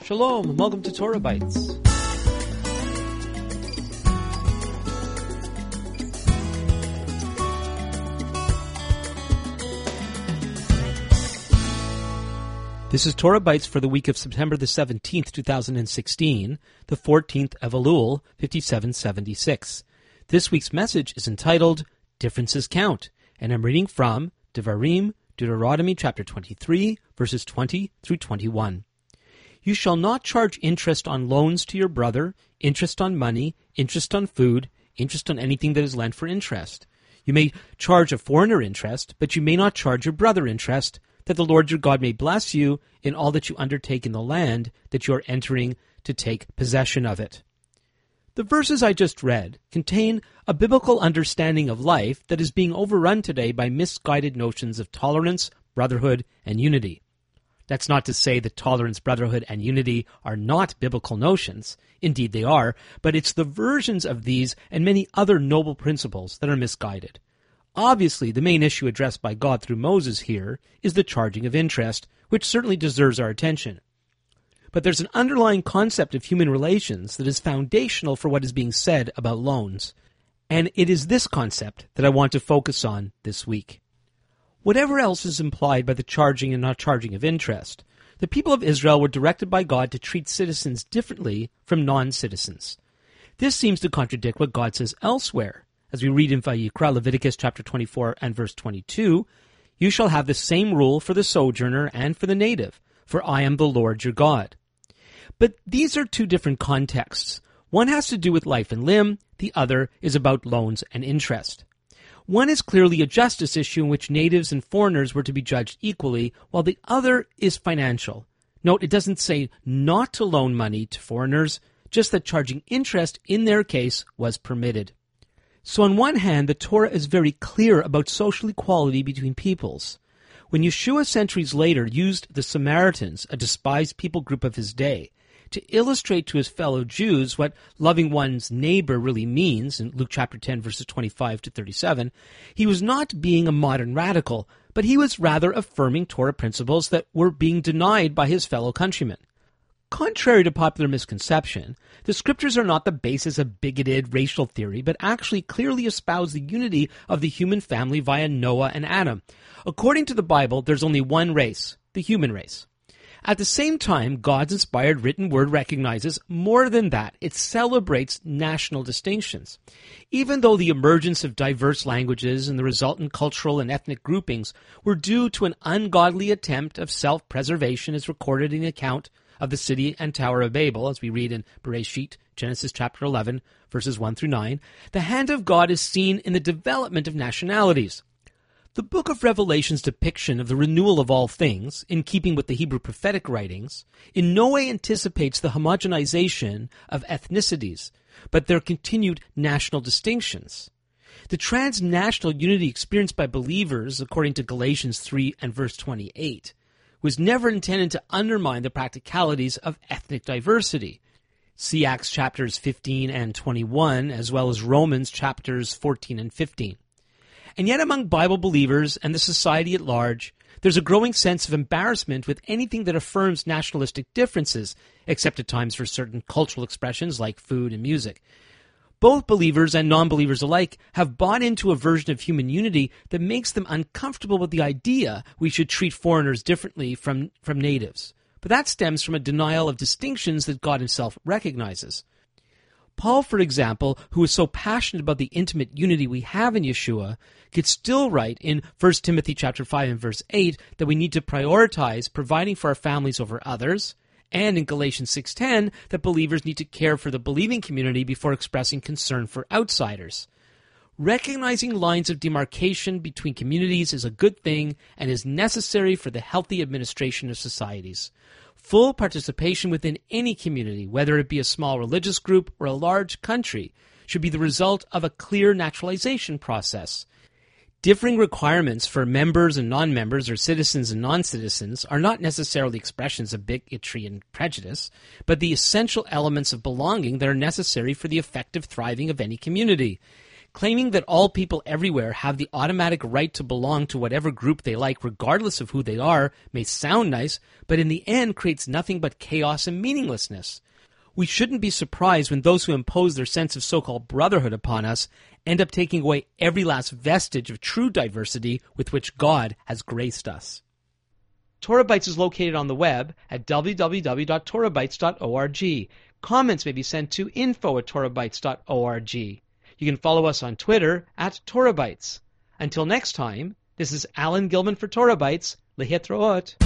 Shalom, and welcome to Torah Bites. This is Torah Bites for the week of September the 17th, 2016, the 14th of Elul, 5776. This week's message is entitled, Differences Count, and I'm reading from Devarim, Deuteronomy chapter 23, verses 20 through 21. You shall not charge interest on loans to your brother, interest on money, interest on food, interest on anything that is lent for interest. You may charge a foreigner interest, but you may not charge your brother interest, that the Lord your God may bless you in all that you undertake in the land that you are entering to take possession of it. The verses I just read contain a biblical understanding of life that is being overrun today by misguided notions of tolerance, brotherhood, and unity. That's not to say that tolerance, brotherhood, and unity are not biblical notions. Indeed they are, but it's the versions of these and many other noble principles that are misguided. Obviously, the main issue addressed by God through Moses here is the charging of interest, which certainly deserves our attention. But there's an underlying concept of human relations that is foundational for what is being said about loans. And it is this concept that I want to focus on this week. Whatever else is implied by the charging and not charging of interest, the people of Israel were directed by God to treat citizens differently from non-citizens. This seems to contradict what God says elsewhere. As we read in Vayikra, Leviticus chapter 24 and verse 22, you shall have the same rule for the sojourner and for the native, for I am the Lord your God. But these are two different contexts. One has to do with life and limb, the other is about loans and interest. One is clearly a justice issue in which natives and foreigners were to be judged equally, while the other is financial. Note, it doesn't say not to loan money to foreigners, just that charging interest in their case was permitted. So on one hand, the Torah is very clear about social equality between peoples. When Yeshua centuries later used the Samaritans, a despised people group of his day, to illustrate to his fellow Jews what loving one's neighbor really means, in Luke chapter 10, verses 25 to 37, he was not being a modern radical, but he was rather affirming Torah principles that were being denied by his fellow countrymen. Contrary to popular misconception, the scriptures are not the basis of bigoted racial theory, but actually clearly espouse the unity of the human family via Noah and Adam. According to the Bible, there's only one race, the human race. At the same time, God's inspired written word recognizes more than that. It celebrates national distinctions. Even though the emergence of diverse languages and the resultant cultural and ethnic groupings were due to an ungodly attempt of self-preservation as recorded in the account of the city and Tower of Babel, as we read in Bereshit, Genesis chapter 11, verses 1 through 9, the hand of God is seen in the development of nationalities. The book of Revelation's depiction of the renewal of all things, in keeping with the Hebrew prophetic writings, in no way anticipates the homogenization of ethnicities, but their continued national distinctions. The transnational unity experienced by believers, according to Galatians 3 and verse 28, was never intended to undermine the practicalities of ethnic diversity. See Acts chapters 15 and 21, as well as Romans chapters 14 and 15. And yet among Bible believers and the society at large, there's a growing sense of embarrassment with anything that affirms nationalistic differences, except at times for certain cultural expressions like food and music. Both believers and non-believers alike have bought into a version of human unity that makes them uncomfortable with the idea we should treat foreigners differently from natives. But that stems from a denial of distinctions that God himself recognizes. Paul, for example, who is so passionate about the intimate unity we have in Yeshua, could still write in 1 Timothy chapter 5 and verse 8 that we need to prioritize providing for our families over others, and in Galatians 6:10 that believers need to care for the believing community before expressing concern for outsiders. Recognizing lines of demarcation between communities is a good thing and is necessary for the healthy administration of societies. Full participation within any community, whether it be a small religious group or a large country, should be the result of a clear naturalization process. Differing requirements for members and non-members or citizens and non-citizens are not necessarily expressions of bigotry and prejudice, but the essential elements of belonging that are necessary for the effective thriving of any community. Claiming that all people everywhere have the automatic right to belong to whatever group they like regardless of who they are may sound nice, but in the end creates nothing but chaos and meaninglessness. We shouldn't be surprised when those who impose their sense of so-called brotherhood upon us end up taking away every last vestige of true diversity with which God has graced us. Torah Bytes is located on the web at www.torahbytes.org. Comments may be sent to info@torahbytes.org. You can follow us on Twitter @TorahBytes. Until next time, this is Alan Gilman for Torah Bytes. Lehitraot.